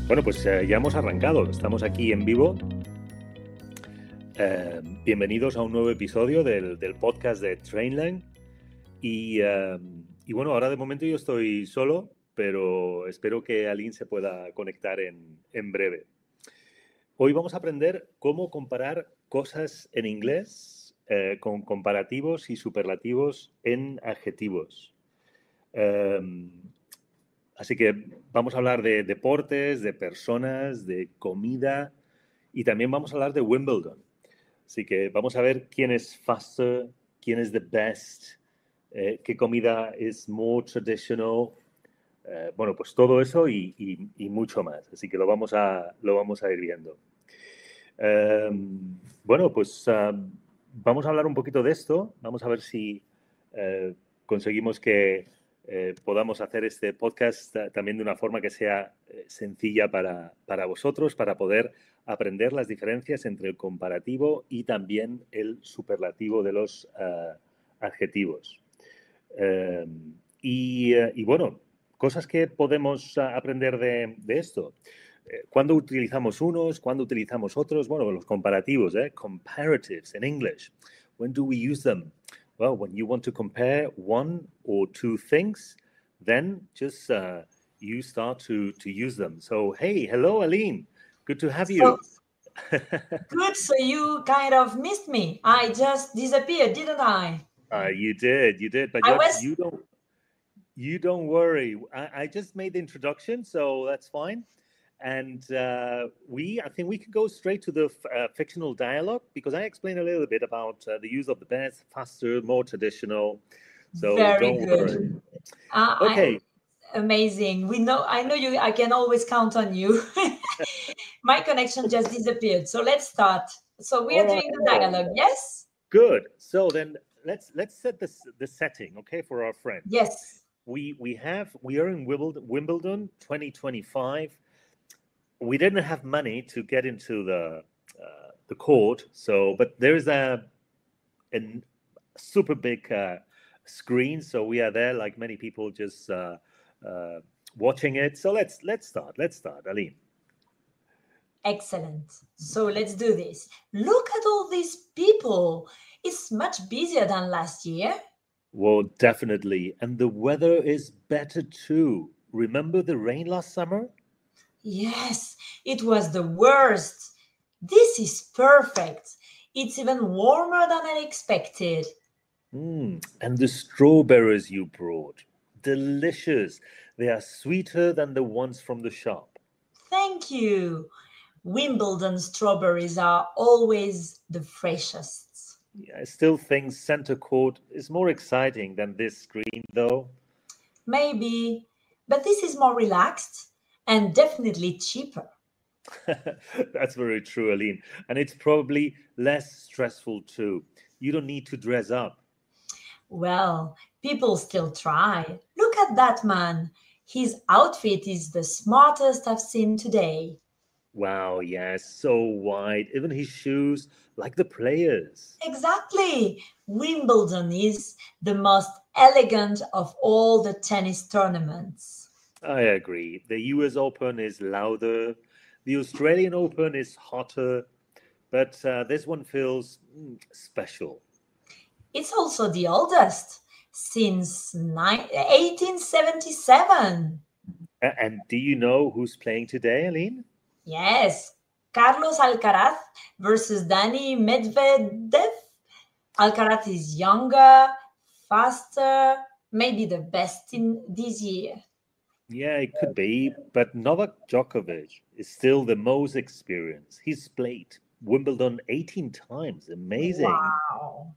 Bueno, pues ya hemos arrancado, estamos aquí en vivo. Bienvenidos a un nuevo episodio del podcast de Trainline. Y bueno, ahora de momento yo estoy solo, pero espero que Aline se pueda conectar en breve. Hoy vamos a aprender cómo comparar cosas en inglés con comparativos y superlativos en adjetivos. Así que vamos a hablar de deportes, de personas, de comida y también vamos a hablar de Wimbledon. Así que vamos a ver quién es faster, quién es the best, qué comida es more traditional. Bueno, pues todo eso y mucho más. Así que lo vamos a ir viendo. Bueno, pues vamos a hablar un poquito de esto. Vamos a ver si conseguimos que podamos hacer este podcast también de una forma que sea sencilla para vosotros, para poder aprender las diferencias entre el comparativo y también el superlativo de los adjetivos. Y bueno, cosas que podemos aprender de esto. ¿Cuándo utilizamos unos? ¿Cuándo utilizamos otros? Bueno, los comparativos, comparatives in English. When do we use them? Well, when you want to compare one or two things, then just you start to use them. So, hey, hello, Aline. Good to have you. Good, so you kind of missed me. I just disappeared, didn't I? You did. But you don't worry. I just made the introduction, so that's fine. And I think we could go straight to the fictional dialogue because I explained a little bit about the use of the best, faster, more traditional. So Very don't good. worry. Okay. Amazing. I know you. I can always count on you. My connection just disappeared. So let's start. So we are doing the dialogue. Yes. Good. So then let's set the setting, okay, for our friend. Yes. We are in Wimbledon 2025. We didn't have money to get into the court, but there is a super big screen, so we are there like many people just watching it. So let's start, Aline. Excellent. So let's do this. Look at all these people. It's much busier than last year. Well, definitely. And the weather is better too. Remember the rain last summer? Yes, it was the worst. This is perfect. It's even warmer than I expected. And the strawberries you brought. Delicious. They are sweeter than the ones from the shop. Thank you. Wimbledon strawberries are always the freshest. Yeah, I still think center court is more exciting than this screen, though. Maybe, but this is more relaxed and definitely cheaper. That's very true, Aline. And it's probably less stressful too. You don't need to dress up. Well, people still try. Look at that man. His outfit is the smartest I've seen today. Wow, yes, so wide. Even his shoes, like the players. Exactly. Wimbledon is the most elegant of all the tennis tournaments. I agree. The US Open is louder, the Australian Open is hotter, but this one feels special. It's also the oldest, since 1877. And do you know who's playing today, Aline? Yes, Carlos Alcaraz versus Dani Medvedev. Alcaraz is younger, faster, maybe the best in this year. Yeah, it could be, but Novak Djokovic is still the most experienced. He's played Wimbledon 18 times. Amazing. Wow.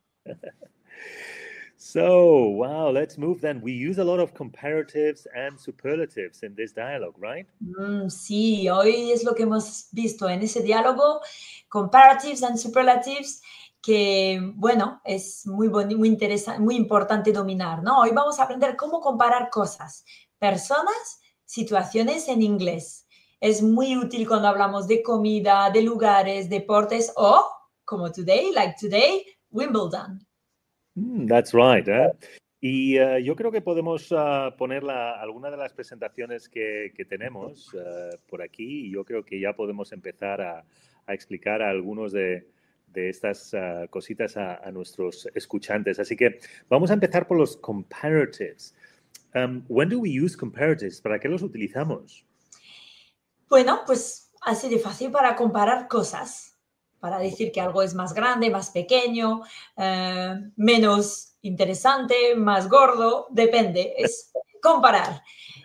So, wow, let's move then. We use a lot of comparatives and superlatives in this dialogue, right? Sí, hoy es lo que hemos visto en ese diálogo, comparatives and superlatives, que, bueno, es muy interesante, muy importante dominar, ¿no? Hoy vamos a aprender cómo comparar cosas, personas, situaciones en inglés. Es muy útil cuando hablamos de comida, de lugares, deportes o, como today, like today, Wimbledon. That's right. Y yo creo que podemos poner alguna de las presentaciones que tenemos por aquí y yo creo que ya podemos empezar a explicar algunos de estas cositas a nuestros escuchantes. Así que vamos a empezar por los comparatives. When do we use comparatives? ¿Para qué los utilizamos? Bueno, pues así de fácil para comparar cosas, para decir que algo es más grande, más pequeño, menos interesante, más gordo, depende, es comparar.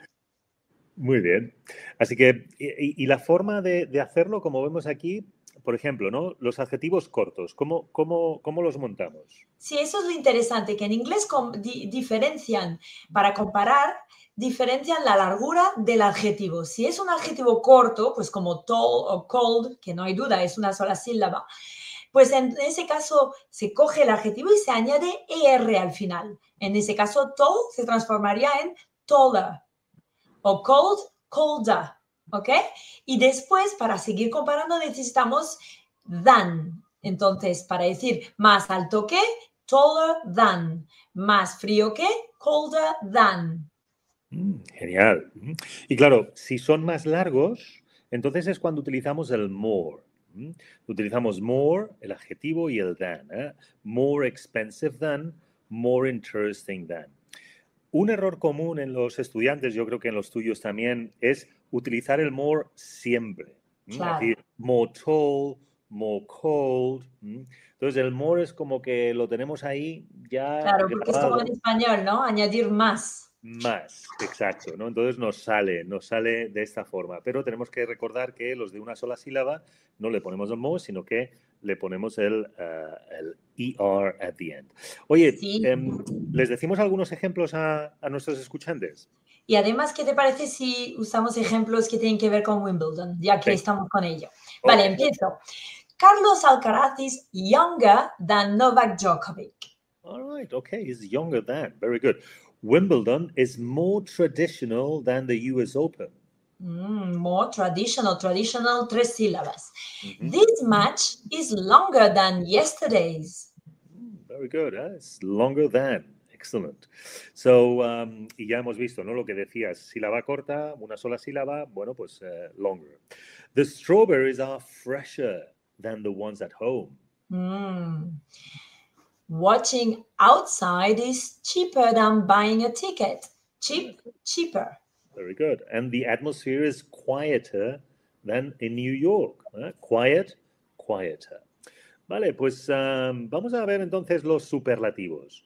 Muy bien. Así que, y la forma de hacerlo, como vemos aquí, por ejemplo, ¿no? Los adjetivos cortos, ¿cómo los montamos? Sí, eso es lo interesante, que en inglés diferencian, para comparar, diferencian la largura del adjetivo. Si es un adjetivo corto, pues como tall o cold, que no hay duda, es una sola sílaba, pues en ese caso se coge el adjetivo y se añade ER al final. En ese caso, tall se transformaría en taller o cold, colder, ¿ok? Y después, para seguir comparando, necesitamos than. Entonces, para decir más alto que, taller than. Más frío que, colder than. Genial. Y claro, si son más largos, entonces es cuando utilizamos el more. Utilizamos more, el adjetivo y el than. More expensive than, more interesting than. Un error común en los estudiantes, yo creo que en los tuyos también, es utilizar el more siempre. Claro. Así, more tall, more cold. Entonces, el more es como que lo tenemos ahí ya Claro, porque es como grabado. en español, ¿no? Añadir más. Más, exacto, ¿no? Entonces nos sale de esta forma. Pero tenemos que recordar que los de una sola sílaba no le ponemos el more, sino que le ponemos el ER at the end. Oye, Sí. ¿les decimos algunos ejemplos a nuestros escuchantes? Y además, ¿qué te parece si usamos ejemplos que tienen que ver con Wimbledon, ya que estamos con ello? Vale, empiezo. Carlos Alcaraz is younger than Novak Djokovic. All right, okay, he's younger than. Very good. Wimbledon is more traditional than the US Open. More traditional, tres sílabas. This match is longer than yesterday's. Very good. It's longer than. Excellent. So, y ya hemos visto, ¿no? Lo que decías, sílaba corta, una sola sílaba, bueno, pues longer. The strawberries are fresher than the ones at home. Watching outside is cheaper than buying a ticket. Cheaper. Very good. And the atmosphere is quieter than in New York. Quiet, quieter. Vale, pues vamos a ver entonces los superlativos.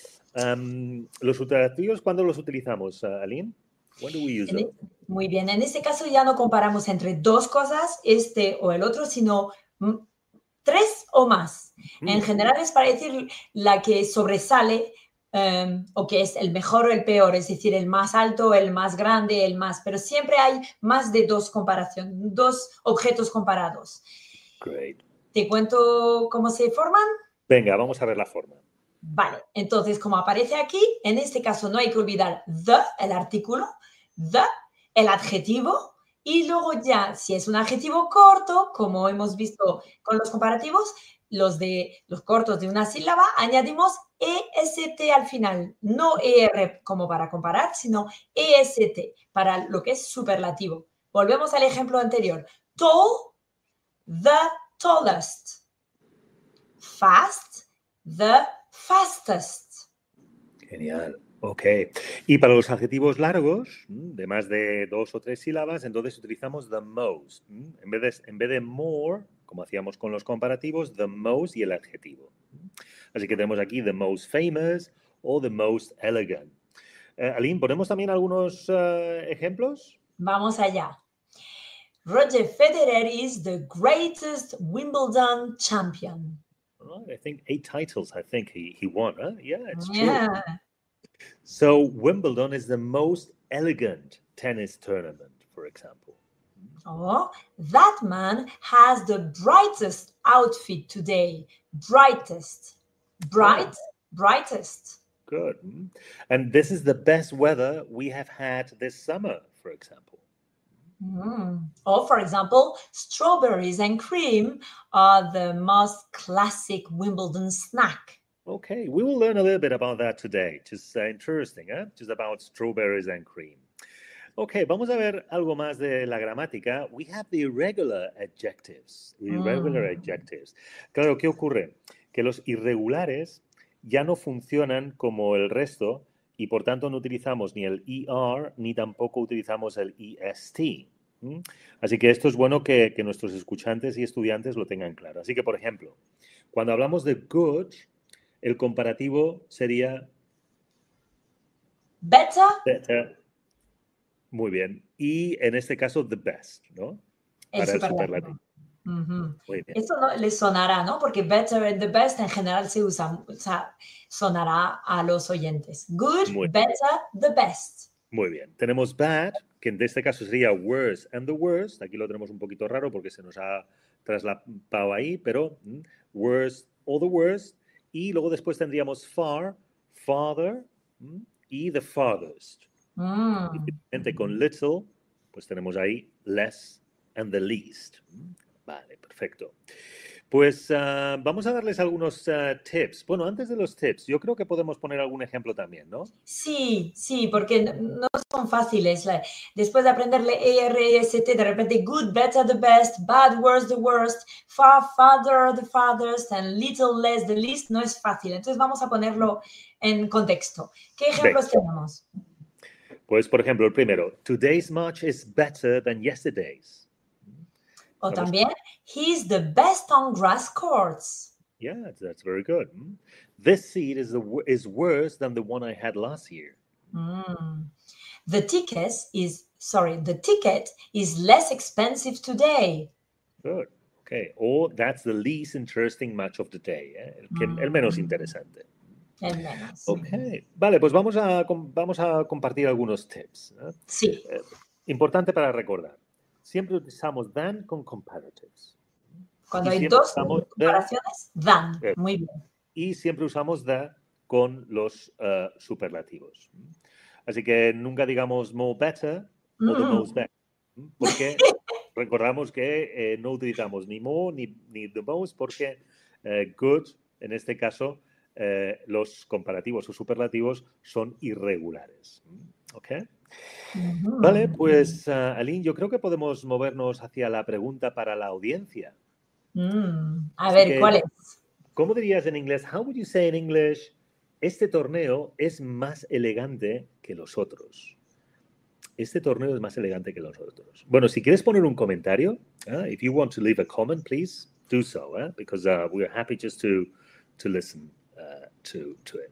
Los superlativos, ¿cuándo los utilizamos, Aline? When do we use them? Muy bien, en este caso ya no comparamos entre dos cosas, este o el otro, sino tres o más. En general es para decir la que sobresale o que es el mejor o el peor, es decir, el más alto, el más grande, el más, pero siempre hay más de dos comparaciones, dos objetos comparados. Great. ¿Te cuento cómo se forman? Venga, vamos a ver la forma. Vale, entonces como aparece aquí, en este caso no hay que olvidar the, el artículo, the, el adjetivo, y luego ya, si es un adjetivo corto, como hemos visto con los comparativos, los cortos de una sílaba, añadimos EST al final, no ER como para comparar, sino EST para lo que es superlativo. Volvemos al ejemplo anterior. Tall, the tallest. Fast, the fastest. Genial. Ok. Y para los adjetivos largos, de más de 2 o 3 sílabas, entonces utilizamos the most. En vez de more, como hacíamos con los comparativos, the most y el adjetivo. Así que tenemos aquí the most famous o the most elegant. Aline, ¿ponemos también algunos ejemplos? Vamos allá. Roger Federer is the greatest Wimbledon champion. I think 8 titles, he won. Huh? Yeah, it's true. Yeah. So Wimbledon is the most elegant tennis tournament, for example. Oh, that man has the brightest outfit today. Brightest. Bright, brightest. Good. And this is the best weather we have had this summer, for example. Or, for example, strawberries and cream are the most classic Wimbledon snack. Okay, we will learn a little bit about that today. Just interesting, ¿eh? Just about strawberries and cream. Okay, vamos a ver algo más de la gramática. We have the irregular adjectives. Irregular adjectives. Claro, ¿qué ocurre? Que los irregulares ya no funcionan como el resto y por tanto no utilizamos ni el ER ni tampoco utilizamos el EST. Así que esto es bueno que nuestros escuchantes y estudiantes lo tengan claro. Así que, por ejemplo, cuando hablamos de good, el comparativo sería Better. better. Muy bien. Y en este caso, the best, ¿no? El Para el superlativo. superlativo. Muy bien. Esto no les sonará, ¿no? Porque better and the best en general se usa, o sea, sonará a los oyentes. Good, Muy better, the best. Muy bien. Tenemos bad, que en este caso sería worse and the worst. Aquí lo tenemos un poquito raro porque se nos ha traslapado ahí, pero worst or the worst. Y luego después tendríamos far, farther y the farthest. Y finalmente con little, pues tenemos ahí less and the least. Vale, perfecto. Pues vamos a darles algunos tips. Bueno, antes de los tips, yo creo que podemos poner algún ejemplo también, ¿no? Sí, porque no son fáciles. Después de aprenderle EREST, de repente good, better, the best, bad, worse, the worst, far, farther, the farthest, and little, less, the least, no es fácil. Entonces vamos a ponerlo en contexto. ¿Qué ejemplos tenemos? Pues, por ejemplo, el primero, today's match is better than yesterday's. O también, he's the best on grass courts. Yeah, that's very good. This seat is worse than the one I had last year. The ticket is less expensive today. Good. Okay. Or that's the least interesting match of the day. El menos interesante. El menos. Okay. Vale, pues vamos a compartir algunos tips. Sí. Importante para recordar. Siempre utilizamos than con comparatives. Cuando hay dos comparaciones, than. Muy bien. Y siempre usamos the con los superlativos. Así que nunca digamos more better o the most better. Porque recordamos que no utilizamos ni more ni the most porque good, en este caso, los comparativos o superlativos son irregulares. ¿Ok? Vale, pues Aline, yo creo que podemos movernos hacia la pregunta para la audiencia. A ver, ¿cuál es? ¿Cómo dirías en inglés? How would you say in English? Este torneo es más elegante que los otros. Este torneo es más elegante que los otros. Bueno, si quieres poner un comentario, if you want to leave a comment, please do so, because we are happy just to listen to it.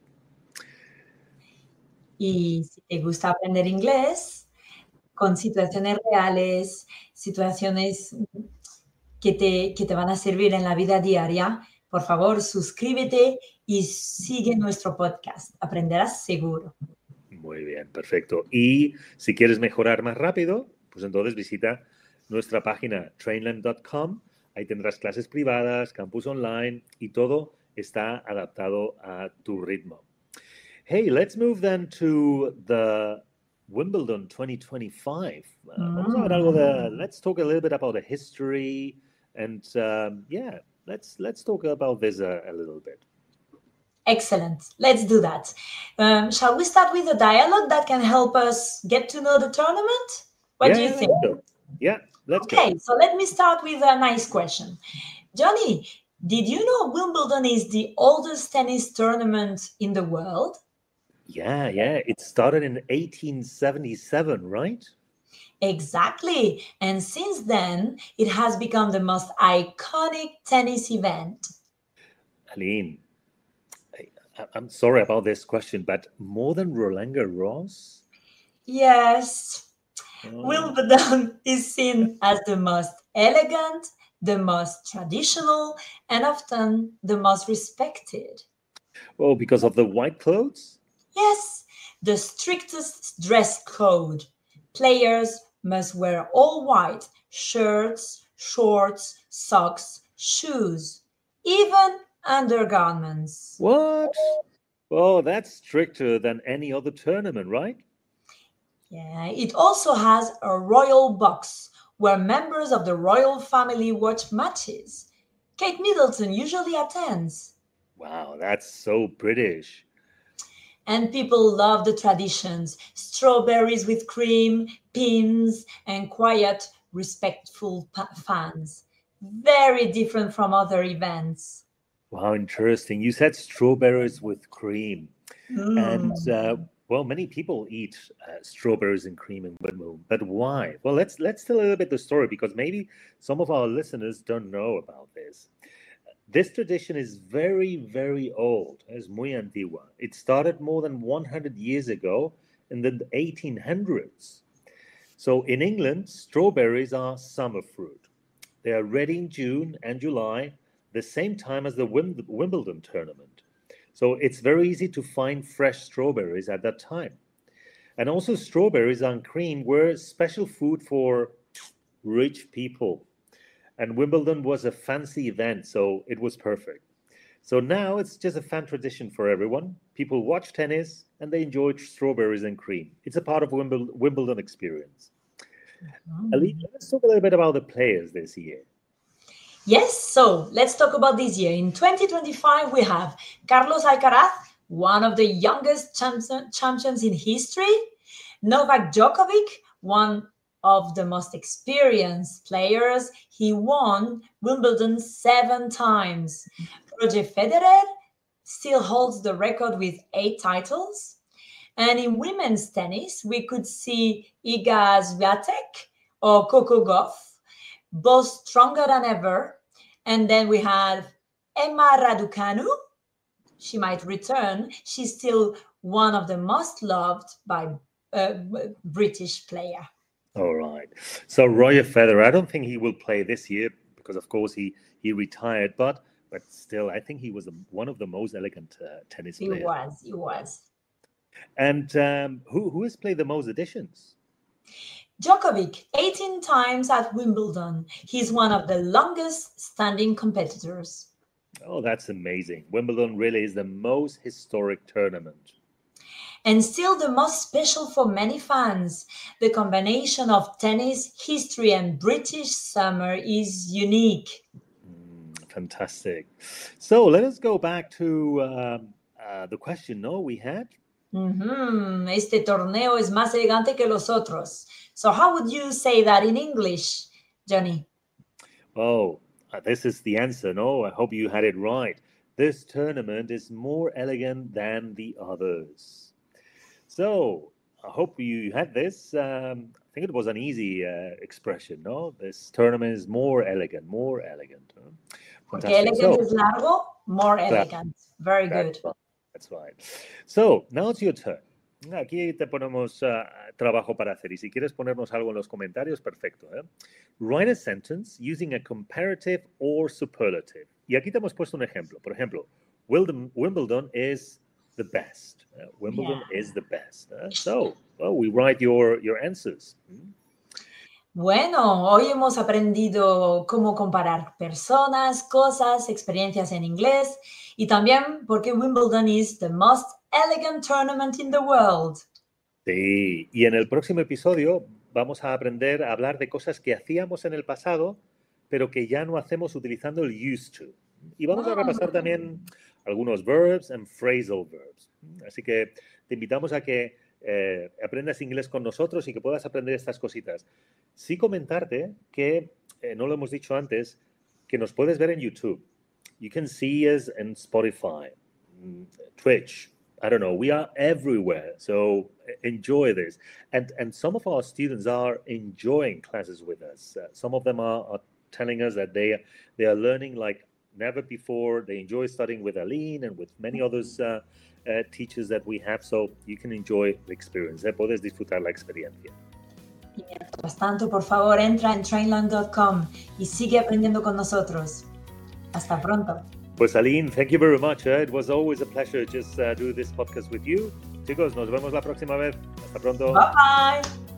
Y si te gusta aprender inglés, con situaciones reales, situaciones que te van a servir en la vida diaria, por favor, suscríbete y sigue nuestro podcast. Aprenderás seguro. Muy bien, perfecto. Y si quieres mejorar más rápido, pues entonces visita nuestra página trainland.com. Ahí tendrás clases privadas, campus online y todo está adaptado a tu ritmo. Hey, let's move then to the Wimbledon 2025. Vamos a ver algo de. Let's talk a little bit about the history and let's talk about this a little bit. Excellent. Let's do that. Shall we start with a dialogue that can help us get to know the tournament? What do you think? Let's go. Okay, so let me start with a nice question. Johnny, did you know Wimbledon is the oldest tennis tournament in the world? Yeah. It started in 1877, right? Exactly. And since then, it has become the most iconic tennis event. Aline, I'm sorry about this question, but more than Roland Garros? Yes. Wimbledon is seen as the most elegant, the most traditional, and often the most respected. Oh, because of the white clothes? Yes, the strictest dress code. Players must wear all white, shirts, shorts, socks, shoes, even undergarments. What? Oh, that's stricter than any other tournament, right? Yeah, it also has a royal box where members of the royal family watch matches. Kate Middleton usually attends. Wow, that's so British. And people love the traditions. Strawberries with cream, pins, and quiet, respectful fans. Very different from other events. Wow, interesting. You said strawberries with cream. And well, many people eat strawberries and cream in Wimbledon, but why? Well, let's tell a little bit the story because maybe some of our listeners don't know about this. This tradition is very, very old. Es muy antigua. It started more than 100 years ago in the 1800s. So in England, strawberries are summer fruit. They are ready in June and July, the same time as the Wimbledon tournament. So it's very easy to find fresh strawberries at that time. And also strawberries and cream were special food for rich people. And Wimbledon was a fancy event, so it was perfect. So now it's just a fun tradition for everyone. People watch tennis and they enjoy strawberries and cream. It's a part of Wimbledon experience. Aline, let's talk a little bit about the players this year. Yes, so let's talk about this year. In 2025, we have Carlos Alcaraz, one of the youngest champions in history. Novak Djokovic, one of the most experienced players. He won Wimbledon 7 times. Roger Federer still holds the record with 8 titles. And in women's tennis, we could see Iga Swiatek or Coco Gauff, both stronger than ever. And then we have Emma Raducanu. She might return. She's still one of the most loved by British player. All right. So Roger Federer, I don't think he will play this year because, of course, he retired. But still, I think he was one of the most elegant tennis players. He was. And who has played the most editions? Djokovic, 18 times at Wimbledon. He's one of the longest standing competitors. Oh, that's amazing. Wimbledon really is the most historic tournament. And still the most special for many fans. The combination of tennis, history, and British summer is unique. Fantastic. So let us go back to the question, we had. Este torneo es más elegante que los otros. So how would you say that in English, Johnny? Oh, this is the answer, I hope you had it right. This tournament is more elegant than the others. So I hope you had this. I think it was an easy expression, This tournament is more elegant. Porque elegant is largo, more elegant. Very good. That's right. So now it's your turn. Aquí te ponemos trabajo para hacer. Y si quieres ponernos algo en los comentarios, perfecto. Write a sentence using a comparative or superlative. Y aquí te hemos puesto un ejemplo. Por ejemplo, Wimbledon is the best. Wimbledon is the best. So, we write your answers. Bueno, hoy hemos aprendido cómo comparar personas, cosas, experiencias en inglés y también porque Wimbledon is the most elegant tournament in the world. Sí, y en el próximo episodio vamos a aprender a hablar de cosas que hacíamos en el pasado, pero que ya no hacemos utilizando el used to. Y vamos a repasar también algunos verbs and phrasal verbs. Así que te invitamos a que aprendas inglés con nosotros y que puedas aprender estas cositas. Sí comentarte que, no lo hemos dicho antes, que nos puedes ver en YouTube. You can see us in Spotify, Twitch. I don't know. We are everywhere. So enjoy this. And some of our students are enjoying classes with us. Some of them are telling us that they are learning like never before. They enjoy studying with Aline and with many others teachers that we have. So you can enjoy the experience. Puedes disfrutar la experiencia. Y mientras tanto, por favor, entra en trainlang.com y sigue aprendiendo con nosotros. Hasta pronto. Pues Aline, thank you very much. It was always a pleasure just do this podcast with you. Chicos, nos vemos la próxima vez. Hasta pronto. Bye bye.